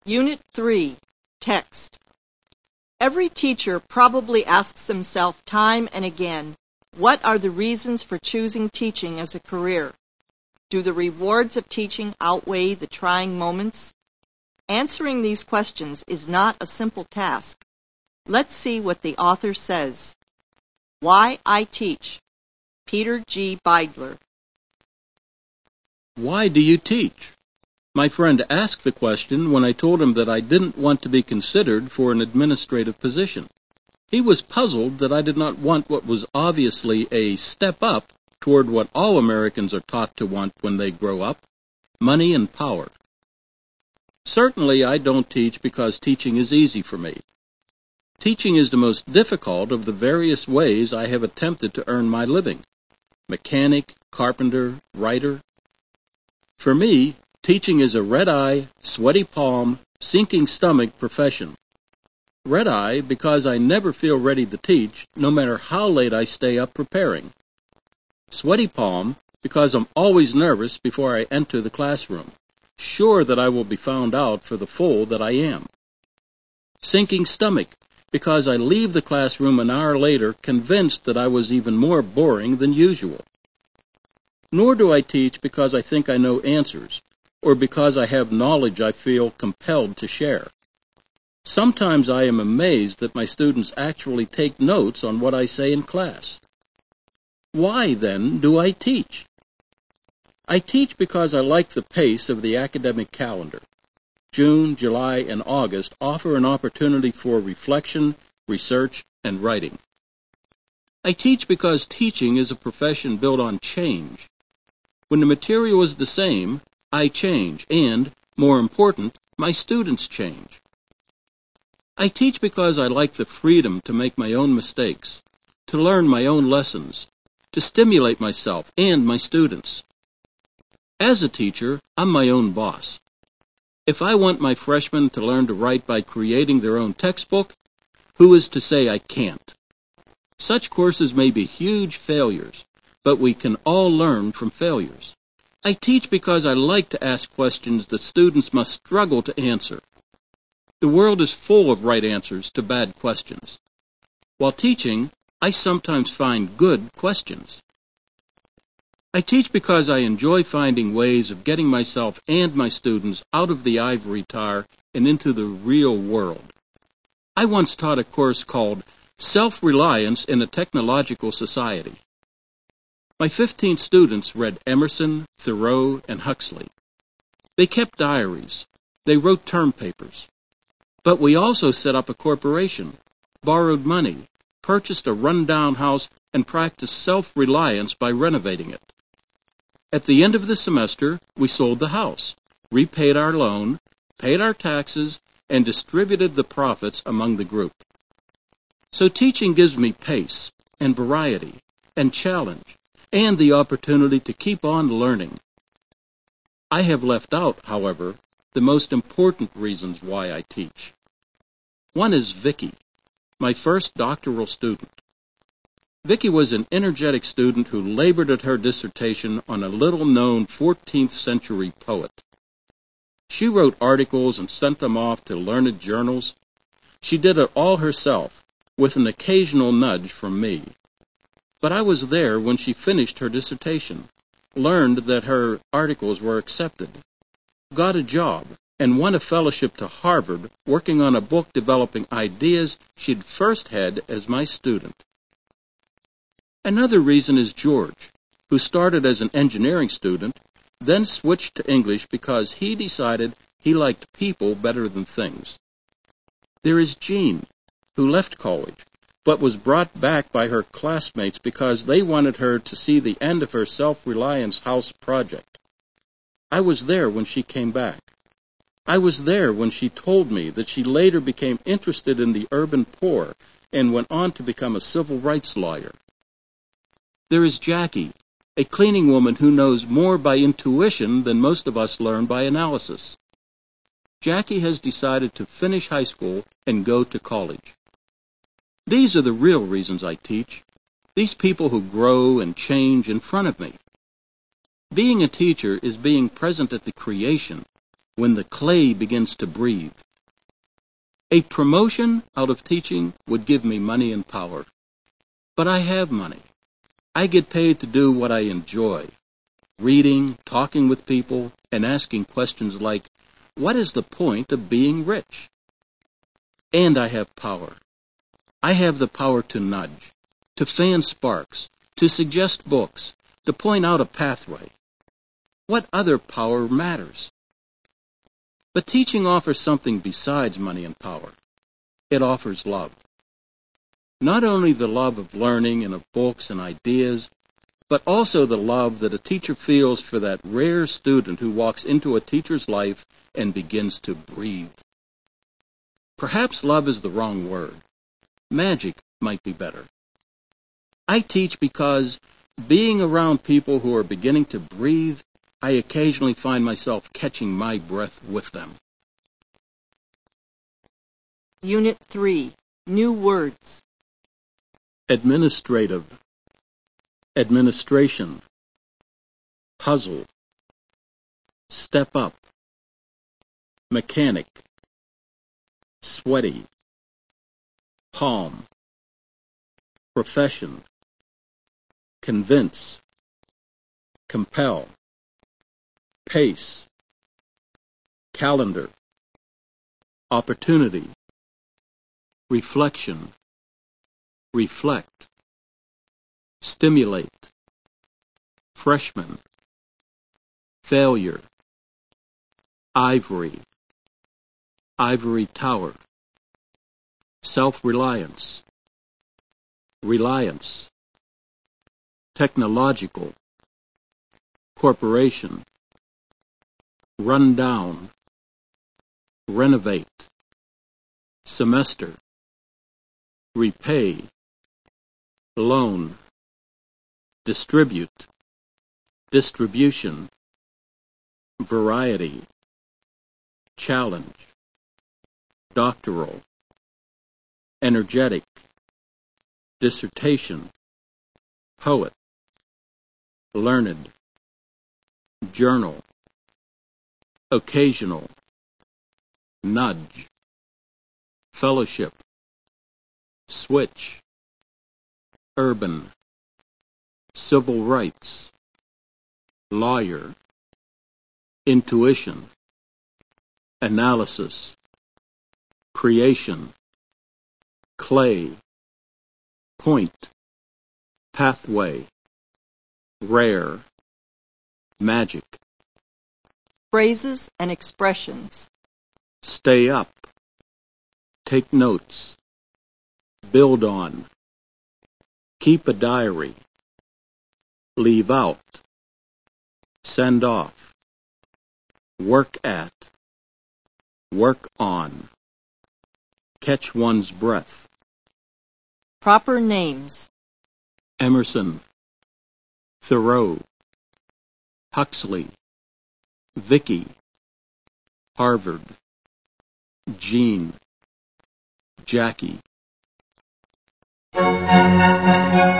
Unit 3, Text. Every teacher probably asks himself time and again, what are the reasons for choosing teaching as a career? Do the rewards of teaching outweigh the trying moments? Answering these questions is not a simple task. Let's see what the author says. Why I Teach, Peter G. Beidler. Why do you teach? My friend asked the question when I told him that I didn't want to be considered for an administrative position. He was puzzled that I did not want what was obviously a step up toward what all Americans are taught to want when they grow up, money and power. Certainly I don't teach because teaching is easy for me. Teaching is the most difficult of the various ways I have attempted to earn my living. Mechanic, carpenter, writer. For me, teaching is a red-eye, sweaty palm, sinking stomach profession. Red-eye because I never feel ready to teach, no matter how late I stay up preparing. Sweaty palm because I'm always nervous before I enter the classroom, sure that I will be found out for the fool that I am. Sinking stomach because I leave the classroom an hour later convinced that I was even more boring than usual. Nor do I teach because I think I know answers, or because I have knowledge I feel compelled to share. Sometimes I am amazed that my students actually take notes on what I say in class. Why, then, do I teach? I teach because I like the pace of the academic calendar. June, July, and August offer an opportunity for reflection, research, and writing. I teach because teaching is a profession built on change. When the material is the same, I change, and, more important, my students change. I teach because I like the freedom to make my own mistakes, to learn my own lessons, to stimulate myself and my students. As a teacher, I'm my own boss. If I want my freshmen to learn to write by creating their own textbook, who is to say I can't? Such courses may be huge failures, but we can all learn from failures. I teach because I like to ask questions that students must struggle to answer. The world is full of right answers to bad questions. While teaching, I sometimes find good questions. I teach because I enjoy finding ways of getting myself and my students out of the ivory tower and into the real world. I once taught a course called Self-Reliance in a Technological Society. My 15 students read Emerson, Thoreau, and Huxley. They kept diaries. They wrote term papers. But we also set up a corporation, borrowed money, purchased a run-down house, and practiced self-reliance by renovating it. At the end of the semester, we sold the house, repaid our loan, paid our taxes, and distributed the profits among the group. So teaching gives me pace and variety and challenge and the opportunity to keep on learning. I have left out, however, the most important reasons why I teach. One is Vicky, my first doctoral student. Vicky was an energetic student who labored at her dissertation on a little-known 14th century poet. She wrote articles and sent them off to learned journals. She did it all herself, with an occasional nudge from me. But I was there when she finished her dissertation, learned that her articles were accepted, got a job, and won a fellowship to Harvard working on a book developing ideas she'd first had as my student. Another reason is George, who started as an engineering student, then switched to English because he decided he liked people better than things. There is Jean, who left college, but was brought back by her classmates because they wanted her to see the end of her self-reliance house project. I was there when she came back. I was there when she told me that she later became interested in the urban poor and went on to become a civil rights lawyer. There is Jackie, a cleaning woman who knows more by intuition than most of us learn by analysis. Jackie has decided to finish high school and go to college. These are the real reasons I teach, these people who grow and change in front of me. Being a teacher is being present at the creation, when the clay begins to breathe. A promotion out of teaching would give me money and power. But I have money. I get paid to do what I enjoy, reading, talking with people, and asking questions like, what is the point of being rich? And I have power. I have the power to nudge, to fan sparks, to suggest books, to point out a pathway. What other power matters? But teaching offers something besides money and power. It offers love. Not only the love of learning and of books and ideas, but also the love that a teacher feels for that rare student who walks into a teacher's life and begins to breathe. Perhaps love is the wrong word. Magic might be better. I teach because being around people who are beginning to breathe, I occasionally find myself catching my breath with them. Unit 3. New words. Administrative, administration, puzzle, step up, mechanic, sweaty, palm, profession, convince, compel, pace, calendar, opportunity, reflection, reflect, stimulate, freshman, failure, ivory, ivory tower, self-reliance, reliance, technological, corporation, run down, renovate, semester, repay, loan, distribute, distribution, variety, challenge, doctoral, energetic, dissertation, poet, learned, journal, occasional, nudge, fellowship, switch, urban, civil rights, lawyer, intuition, analysis, creation, clay, point, pathway, rare, magic. Phrases and expressions. Stay up, take notes, build on, keep a diary, leave out, send off, work at, work on, catch one's breath. Proper names. Emerson, Thoreau, Huxley, Vicky, Harvard, Jean, Jackie.